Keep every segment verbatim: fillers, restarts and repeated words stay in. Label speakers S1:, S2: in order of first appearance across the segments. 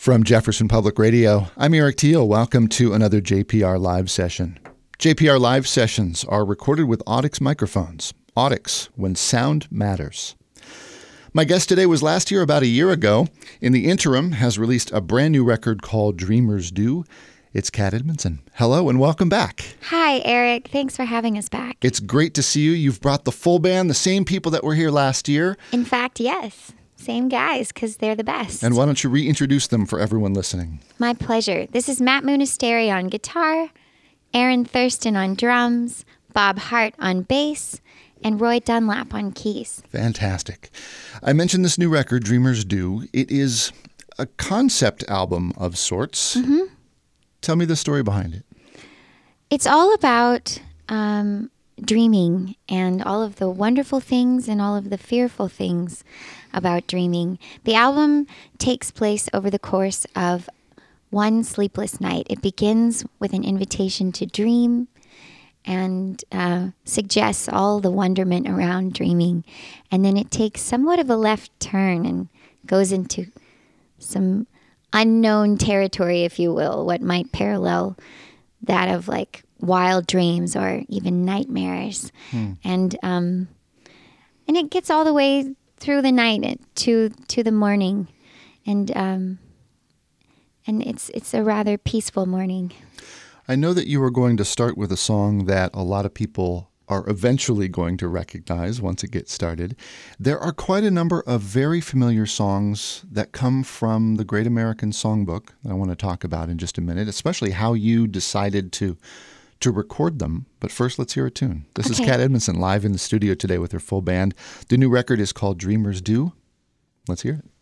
S1: From Jefferson Public Radio, I'm Eric Teal. Welcome to another J P R Live session. J P R Live sessions are recorded with Audix microphones. Audix, when sound matters. My guest today was last year, about a year ago. In the interim, has released a brand new record called Dreamers Do. It's Kat Edmondson. Hello and welcome back.
S2: Hi, Eric. Thanks for having us back.
S1: It's great to see you. You've brought the full band, the same people that were here last year.
S2: In fact, yes. Same guys, because they're the best.
S1: And why don't you reintroduce them for everyone listening?
S2: My pleasure. This is Matt Munisteri on guitar, Aaron Thurston on drums, Bob Hart on bass, and Roy Dunlap on keys.
S1: Fantastic. I mentioned this new record, Dreamers Do. It is a concept album of sorts.
S2: Mm-hmm.
S1: Tell me the story behind it.
S2: It's all about um, dreaming and all of the wonderful things and all of the fearful things about dreaming. The album takes place over the course of one sleepless night. It begins with an invitation to dream and uh, suggests all the wonderment around dreaming. And then it takes somewhat of a left turn and goes into some unknown territory, if you will, what might parallel that of like wild dreams or even nightmares. Hmm. And um, and it gets all the way through the night to to the morning, and um, and it's it's a rather peaceful morning.
S1: I know that you are going to start with a song that a lot of people are eventually going to recognize once it gets started. There are quite a number of very familiar songs that come from the Great American Songbook that I want to talk about in just a minute, especially how you decided to to record them. But first, let's hear a tune. This okay. is Kat Edmondson live in the studio today with her full band. The new record is called Dreamers Do. Let's hear it.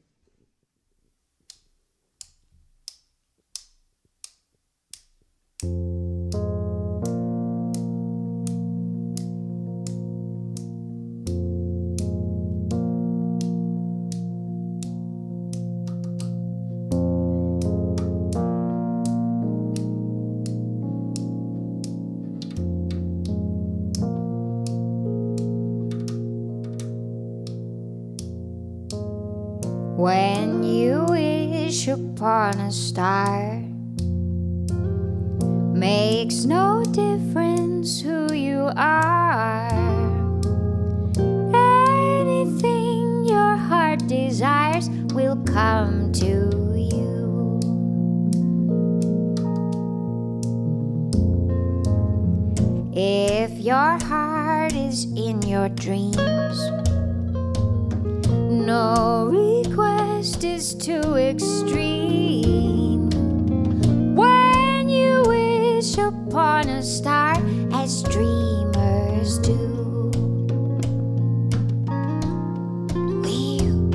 S3: When you wish upon a star, makes no difference who you are. Anything your heart desires will come to you. If your heart is in your dreams, no request is too extreme. When you wish upon a star, as dreamers do, will,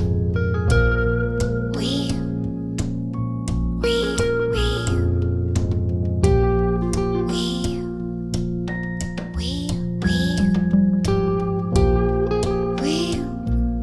S3: will, will, will, will, will, will, will.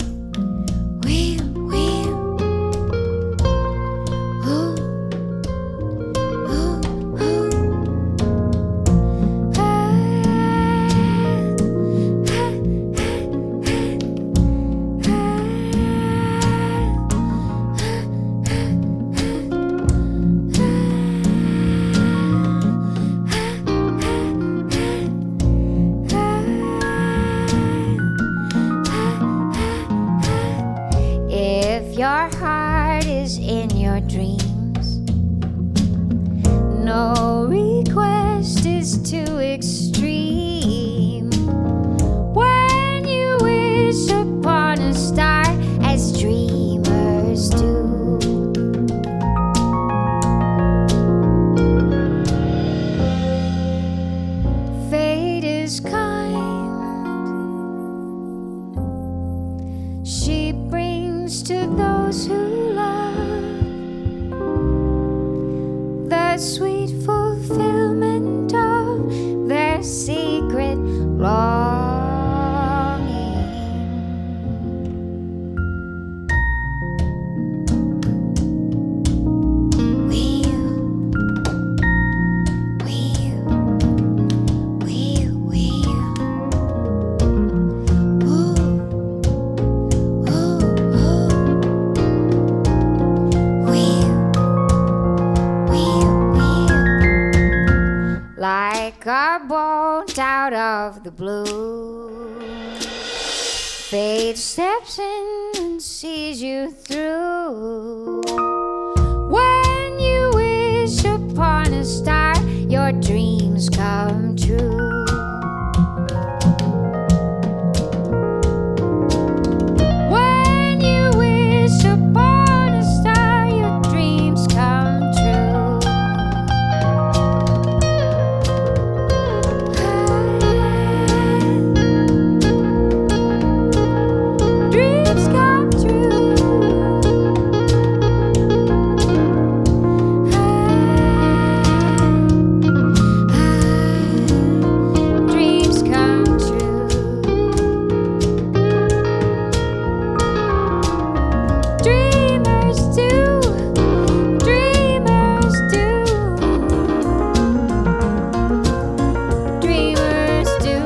S3: Your heart is in your dreams, no request is too extreme. When you wish upon a star, as dreamers do. Fate is kind, she brings to those who love the sweet fulfillment of their secret longing. We out of the blue. Fate steps in and sees you through. When you wish upon a star, your dreams come true. When you wish upon a star, your dreams come true. Dreams come true. Dreams come true. Dreamers do. Dreamers do. Dreamers do.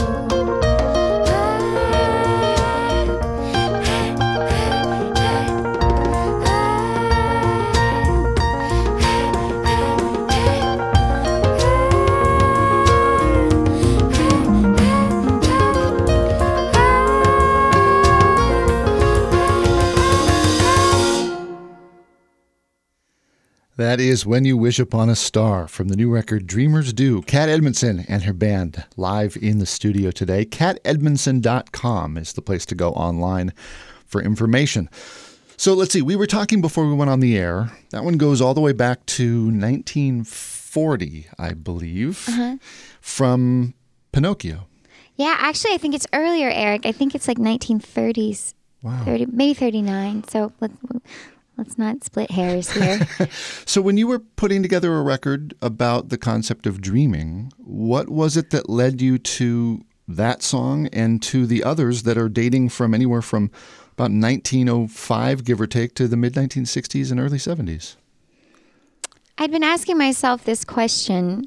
S1: That is When You Wish Upon a Star from the new record Dreamers Do. Kat Edmondson and her band live in the studio today. kat edmondson dot com is the place to go online for information. So let's see, we were talking before we went on the air. That one goes all the way back to nineteen forty, I believe,
S2: Uh-huh.
S1: from Pinocchio.
S2: Yeah, actually, I think it's earlier, Eric. I think it's like nineteen thirties.
S1: Wow.
S2: thirty, maybe thirty-nine. So let's, let's not split hairs here.
S1: So when you were putting together a record about the concept of dreaming, what was it that led you to that song and to the others that are dating from anywhere from about nineteen oh five, give or take, to the mid nineteen sixties and early seventies?
S2: I'd been asking myself this question.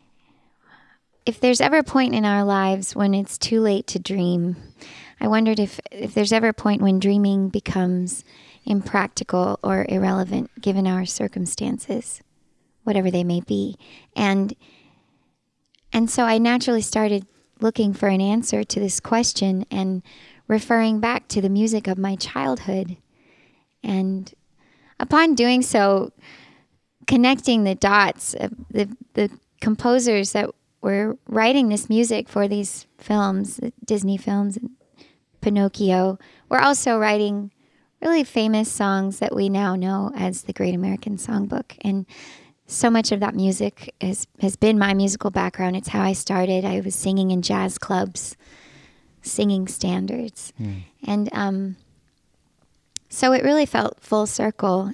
S2: If there's ever a point in our lives when it's too late to dream, I wondered if, if there's ever a point when dreaming becomes impractical or irrelevant given our circumstances, whatever they may be. And and so I naturally started looking for an answer to this question and referring back to the music of my childhood. And upon doing so, connecting the dots, of the the composers that were writing this music for these films, the Disney films, and Pinocchio, were also writing really famous songs that we now know as the Great American Songbook. And so much of that music has, has been my musical background. It's how I started. I was singing in jazz clubs, singing standards. Mm. And um, so it really felt full circle.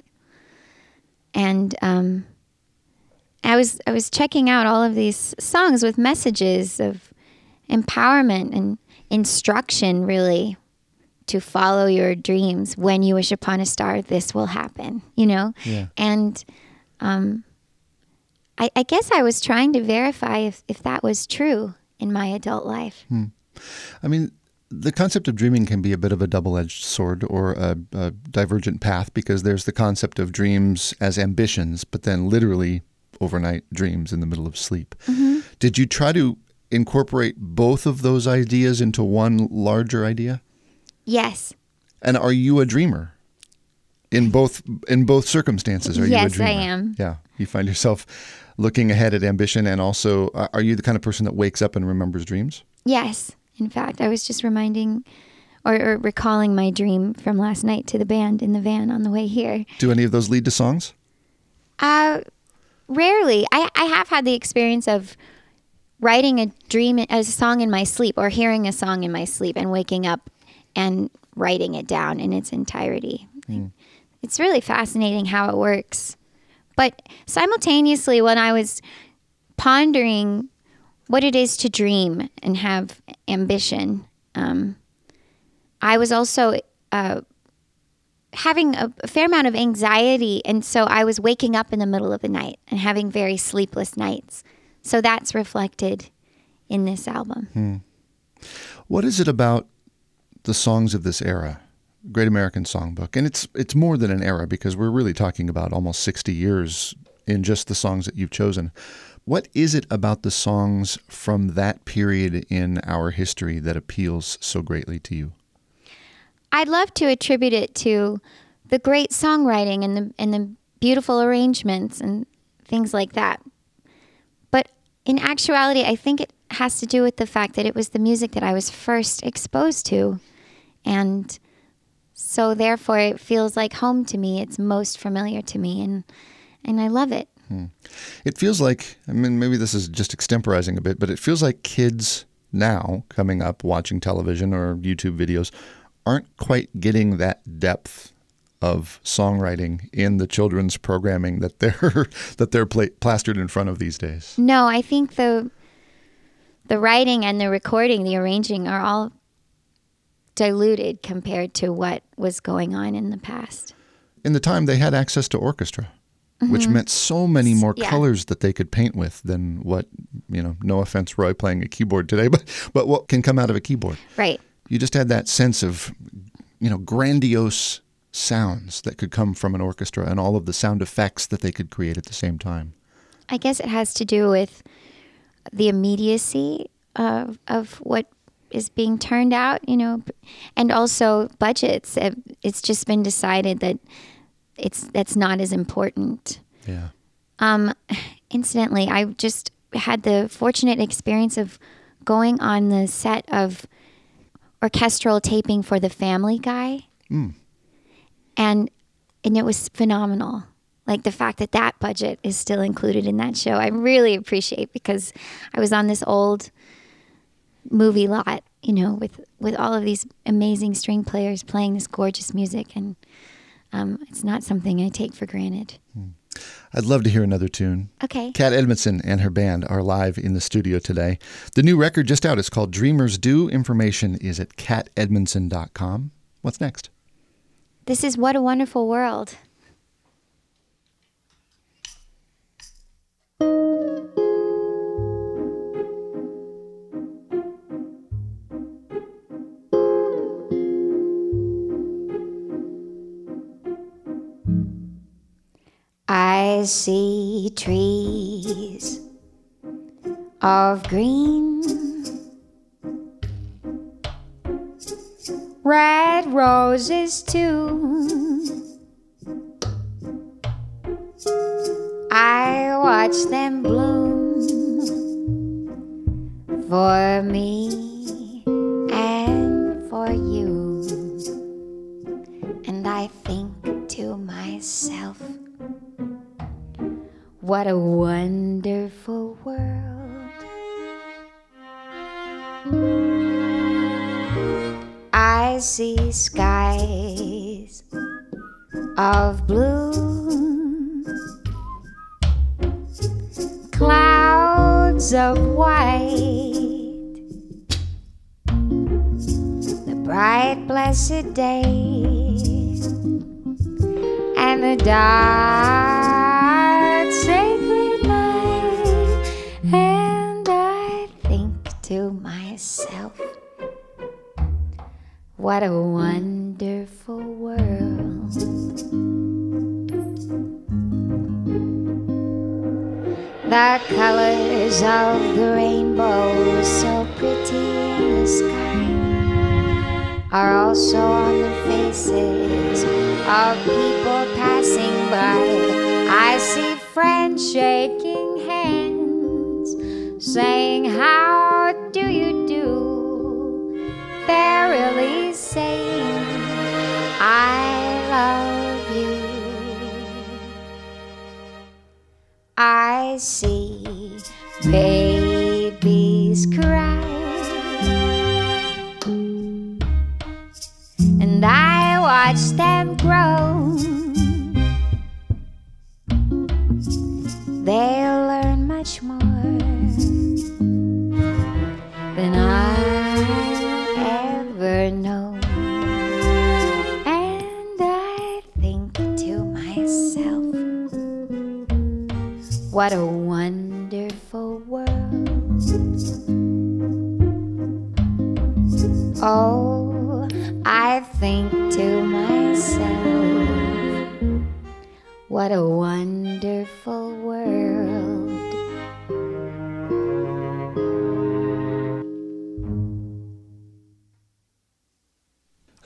S2: And um, I was I was checking out all of these songs with messages of empowerment and instruction, really, to follow your dreams. When you wish upon a star, this will happen, you know?
S1: Yeah.
S2: And um, I, I guess I was trying to verify if, if that was true in my adult life.
S1: Hmm. I mean, the concept of dreaming can be a bit of a double-edged sword or a, a divergent path, because there's the concept of dreams as ambitions, but then literally overnight dreams in the middle of sleep.
S2: Mm-hmm.
S1: Did you try to incorporate both of those ideas into one larger idea?
S2: Yes.
S1: And are you a dreamer? In both in both circumstances, are
S2: yes,
S1: you a dreamer?
S2: Yes, I am.
S1: Yeah. You find yourself looking ahead at ambition, and also, uh, are you the kind of person that wakes up and remembers dreams?
S2: Yes. In fact, I was just reminding or, or recalling my dream from last night to the band in the van on the way here.
S1: Do any of those lead to songs?
S2: Uh, rarely. I, I have had the experience of writing a dream, a song in my sleep, or hearing a song in my sleep and waking up and writing it down in its entirety. Mm. It's really fascinating how it works. But simultaneously, when I was pondering what it is to dream and have ambition, um, I was also uh, having a, a fair amount of anxiety. And so I was waking up in the middle of the night and having very sleepless nights. So that's reflected in this album.
S1: Hmm. What is it about the songs of this era, Great American Songbook? And it's it's more than an era, because we're really talking about almost sixty years in just the songs that you've chosen. What is it about the songs from that period in our history that appeals so greatly to you?
S2: I'd love to attribute it to the great songwriting and the and the beautiful arrangements and things like that. But in actuality, I think it has to do with the fact that it was the music that I was first exposed to. And so therefore it feels like home to me. It's most familiar to me, and and I love it.
S1: Hmm. It feels like, I mean, maybe this is just extemporizing a bit, but it feels like kids now coming up watching television or YouTube videos aren't quite getting that depth of songwriting in the children's programming that they're that they're pla- plastered in front of these days.
S2: No, I think the the writing and the recording, the arranging are all diluted compared to what was going on in the past.
S1: In the time, they had access to orchestra, mm-hmm. which meant so many more
S2: yeah.
S1: colors that they could paint with than what, you know, no offense, Roy, playing a keyboard today, but but what can come out of a keyboard.
S2: Right.
S1: You just had that sense of, you know, grandiose sounds that could come from an orchestra and all of the sound effects that they could create at the same time.
S2: I guess it has to do with the immediacy of of what is being turned out, you know, and also budgets. It's just been decided that it's that's not as important.
S1: Yeah.
S2: Um, incidentally, I just had the fortunate experience of going on the set of orchestral taping for The Family Guy.
S1: Mm.
S2: And and it was phenomenal. Like the fact that that budget is still included in that show, I really appreciate, because I was on this old movie lot, you know, with, with all of these amazing string players playing this gorgeous music. And um, it's not something I take for granted.
S1: Mm. I'd love to hear another tune.
S2: Okay.
S1: Kat Edmondson and her band are live in the studio today. The new record just out is called Dreamers Do. Information is at kat edmondson dot com. What's next?
S2: This is What a Wonderful World. I see trees of green, red roses too. I watch them bloom for me and for you, and I think to myself, what a wonderful world. I see skies of blue, clouds of white, the bright blessed day, and the dark sacred night. And I think to myself, what a wonderful world. The colors of the rainbow, so pretty in the sky, are also on the faces of people passing by. I see friends shaking hands, saying, how do you do? They're really saying, I love you. I see babies cry, and I watch them grow. They'll learn much more than I ever know. And I think to myself, what a wonderful world. Oh, I think to myself, what a wonderful world.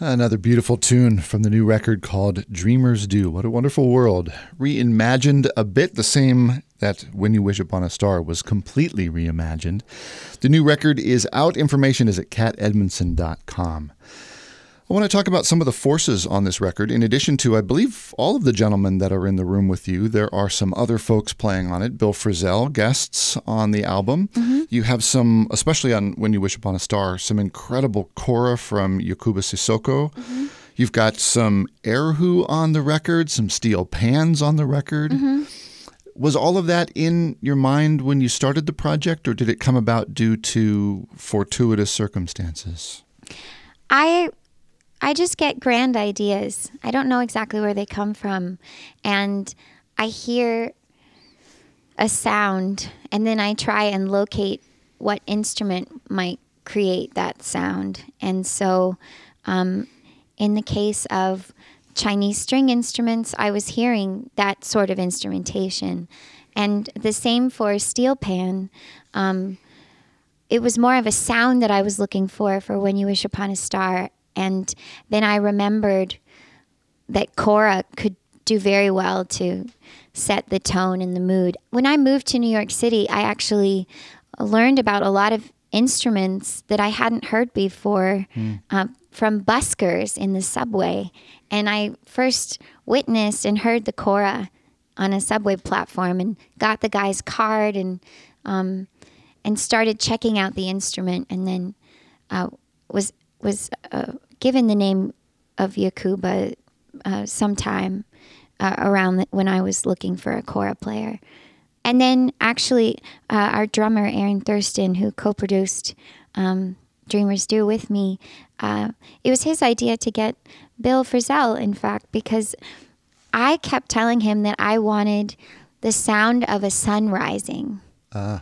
S1: Another beautiful tune from the new record called Dreamers Do. What a wonderful world. Reimagined a bit, the same that When You Wish Upon a Star was completely reimagined. The new record is out. Information is at cat edmondson dot com. I want to talk about some of the forces on this record. In addition to, I believe, all of the gentlemen that are in the room with you, there are some other folks playing on it. Bill Frisell, guests on the album. Mm-hmm. You have some, especially on When You Wish Upon a Star, some incredible kora from Yokuba Sissoko. Mm-hmm. You've got some erhu on the record, some steel pans on the record. Mm-hmm. Was all of that in your mind when you started the project, or did it come about due to fortuitous circumstances?
S2: I... I just get grand ideas. I don't know exactly where they come from. And I hear a sound, and then I try and locate what instrument might create that sound. And so um, in the case of Chinese string instruments, I was hearing that sort of instrumentation. And the same for steel pan. Um, it was more of a sound that I was looking for for When You Wish Upon a Star. And then I remembered that kora could do very well to set the tone and the mood. When I moved to New York City, I actually learned about a lot of instruments that I hadn't heard before mm. uh, from buskers in the subway. And I first witnessed and heard the kora on a subway platform and got the guy's card and um, and started checking out the instrument, and then uh, was... was uh, given the name of Yokuba uh, sometime uh, around the, when I was looking for a kora player. And then actually uh, our drummer, Aaron Thurston, who co-produced um, Dreamers Do with me, uh, it was his idea to get Bill Frisell, in fact, because I kept telling him that I wanted the sound of a sun rising. Uh.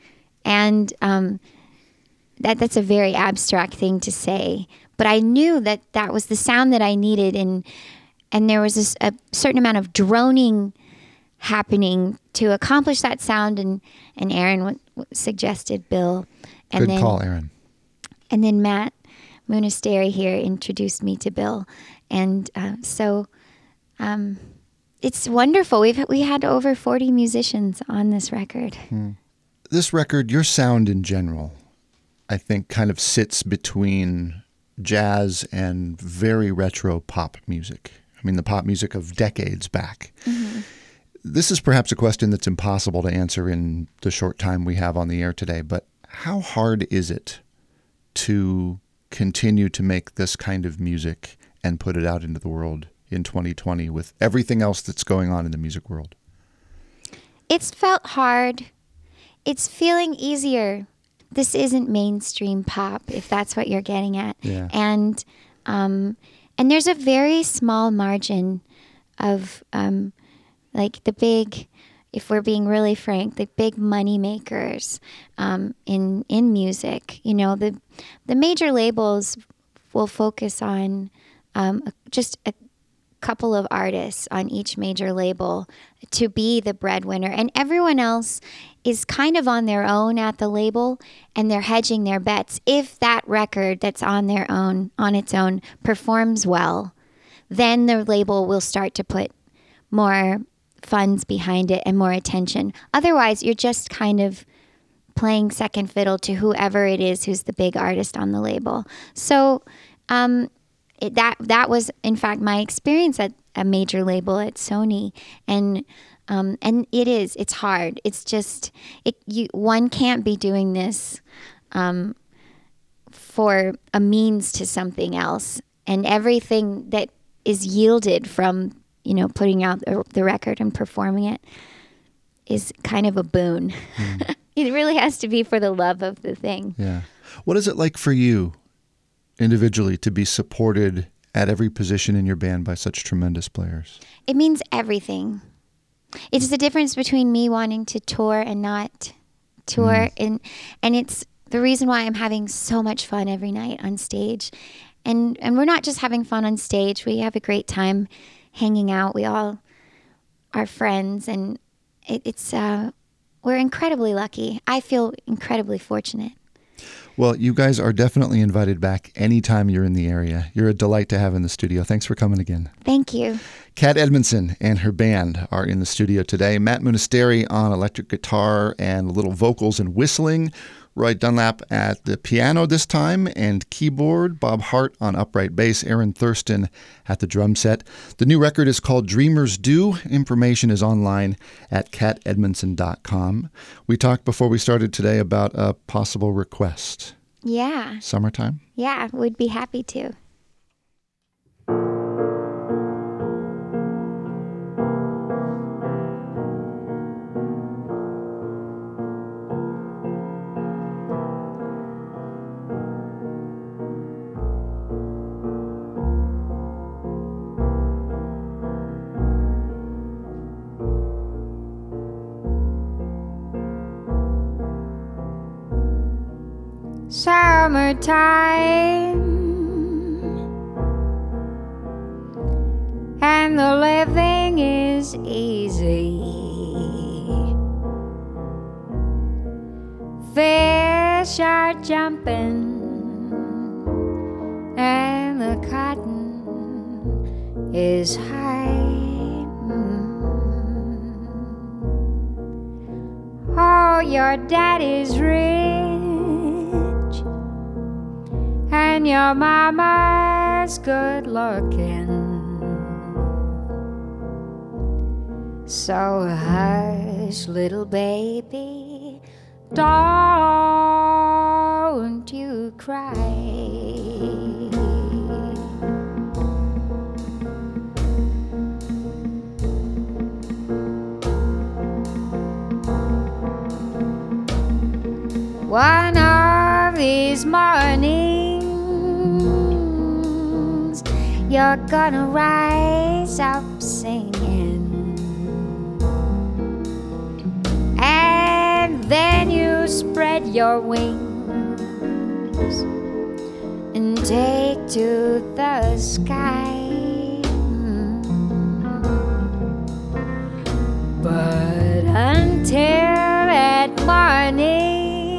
S2: And um, that that's a very abstract thing to say. But I knew that that was the sound that I needed, and and there was this, a certain amount of droning happening to accomplish that sound, and, and Aaron w- w- suggested Bill. And
S1: Good
S2: then,
S1: call, Aaron.
S2: And then Matt Munisteri here introduced me to Bill. And uh, so um, it's wonderful. We've we had over forty musicians on this record.
S1: Hmm. This record, your sound in general, I think kind of sits between jazz and very retro pop music. I mean, the pop music of decades back. Mm-hmm. This is perhaps a question that's impossible to answer in the short time we have on the air today, but how hard is it to continue to make this kind of music and put it out into the world in twenty twenty with everything else that's going on in the music world?
S2: It's felt hard. It's feeling easier. This isn't mainstream pop, if that's what you're getting at.
S1: Yeah.
S2: And um, and there's a very small margin of um, like the big, if we're being really frank, the big money makers um, in in music. You know, the the major labels will focus on um, just a couple of artists on each major label to be the breadwinner, and everyone else is kind of on their own at the label, and they're hedging their bets. If that record that's on their own, on its own, performs well, then the label will start to put more funds behind it and more attention. Otherwise, you're just kind of playing second fiddle to whoever it is who's the big artist on the label. So um, it, that that was, in fact, my experience at a major label at Sony, and Um, and it is, it's hard. It's just, it, you, one can't be doing this um, for a means to something else. And everything that is yielded from, you know, putting out the, the record and performing it is kind of a boon. Mm. It really has to be for the love of the thing.
S1: Yeah. What is it like for you individually to be supported at every position in your band by such tremendous players?
S2: It means everything. It's the difference between me wanting to tour and not tour. Mm. And and it's the reason why I'm having so much fun every night on stage. And and we're not just having fun on stage. We have a great time hanging out. We all are friends. And it, it's uh, we're incredibly lucky. I feel incredibly fortunate.
S1: Well, you guys are definitely invited back anytime you're in the area. You're a delight to have in the studio. Thanks for coming again.
S2: Thank you.
S1: Kat Edmondson and her band are in the studio today. Matt Munisteri on electric guitar and little vocals and whistling. Roy Dunlap at the piano this time and keyboard. Bob Hart on upright bass. Aaron Thurston at the drum set. The new record is called Dreamers Do. Information is online at kat edmondson dot com. We talked before we started today about a possible request.
S2: Yeah.
S1: Summertime?
S2: Yeah, we'd be happy to. Summertime, and the living is easy. Fish are jumping, and the cotton is high. Oh, your daddy's rich, and your mama's good looking. So hush, little baby, don't you cry. One of these mornings, you're gonna rise up singing, and then you spread your wings and take to the sky. But until that morning,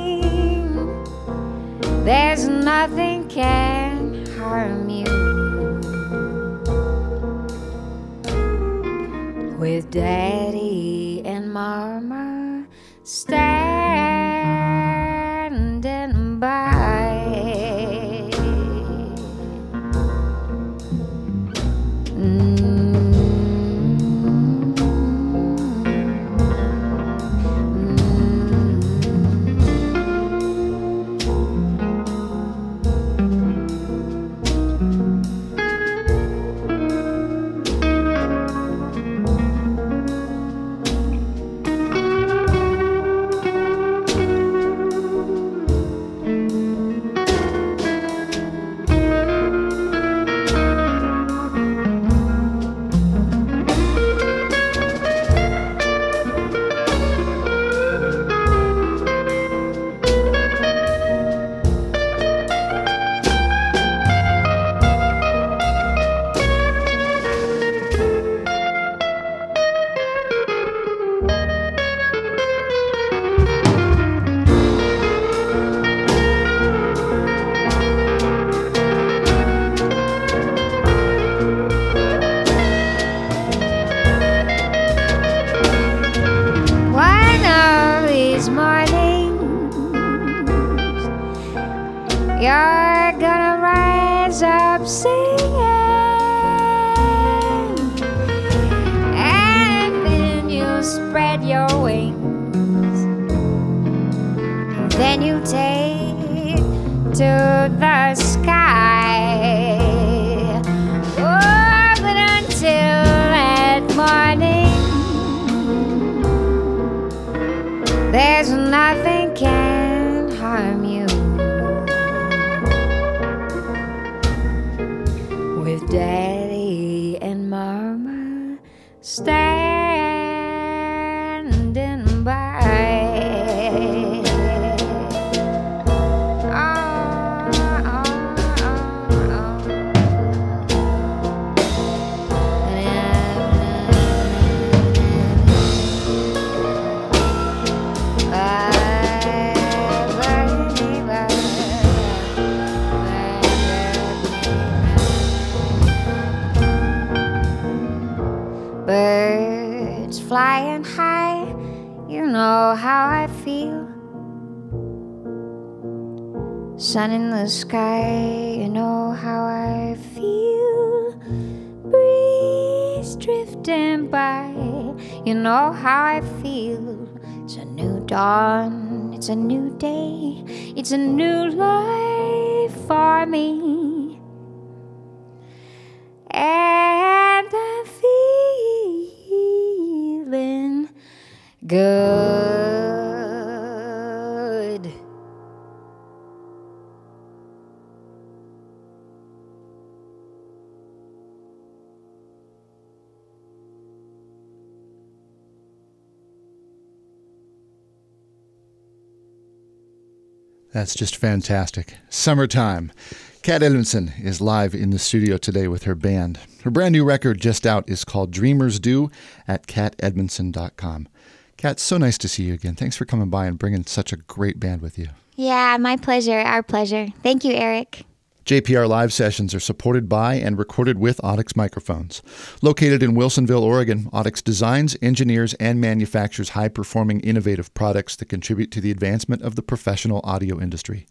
S2: there's nothing can harm you. With Daddy and Mama standing by. You're gonna rise up singing, and then you spread your wings, and then you take to the sky. Oh, but until that morning, there's nothing can harm you. With Daddy and Mama standing by. Oh, oh, oh, oh.
S3: birds flying high, you know how I feel. Sun in the sky, you know how I feel. Breeze drifting by, you know how I feel. It's a new dawn, it's a new day, it's a new life for me. And I'm feeling good.
S1: That's just fantastic. Summertime. Kat Edmondson is live in the studio today with her band. Her brand new record just out is called Dreamers Do at kat edmondson dot com. Kat, so nice to see you again. Thanks for coming by and bringing such a great band with you.
S2: Yeah, my pleasure. Our pleasure. Thank you, Eric.
S1: J P R Live sessions are supported by and recorded with Audix microphones. Located in Wilsonville, Oregon, Audix designs, engineers, and manufactures high-performing, innovative products that contribute to the advancement of the professional audio industry.